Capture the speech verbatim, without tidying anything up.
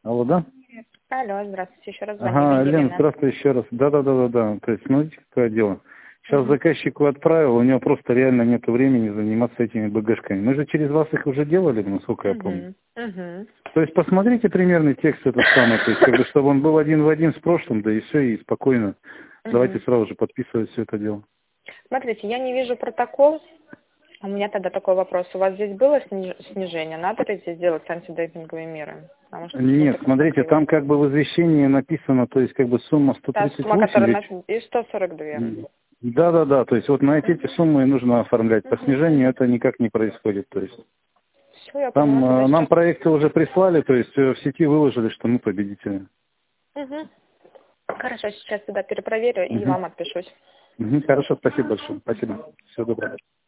Алло, да? Алло, здравствуйте, еще раз звонили, Ага, Лен, Елена. здравствуй еще раз. Да-да-да-да-да. То есть, смотрите, какое дело. Сейчас Угу. заказчику отправил, у него просто реально нет времени заниматься этими БГшками. Мы же через вас их уже делали, насколько я помню. Угу. Угу. То есть, посмотрите примерный текст этот самый, то есть, как бы, чтобы он был один в один с прошлым, да и все, и спокойно. Давайте Угу. сразу же подписывать все это дело. Смотрите, я не вижу протокол. У меня тогда такой вопрос. У вас здесь было сниж- снижение? Надо ли здесь делать антидемпинговые меры? Потому что Нет, что-то смотрите, посмотрела. там как бы в извещении написано, то есть, как бы сумма сто Та тридцать сумма, восемь. которая Ведь на... и сто сорок два. да, да, да. То есть вот на эти Угу. суммы нужно оформлять. По Угу. снижению это никак не происходит. То есть Все, я там поняла, тогда э, нам сейчас. проекты уже прислали, то есть э, в сети выложили, что мы победители. Угу. Хорошо, сейчас туда перепроверю и Мгм. вам отпишусь. Мгм. Хорошо, спасибо большое. Спасибо. Всего доброго.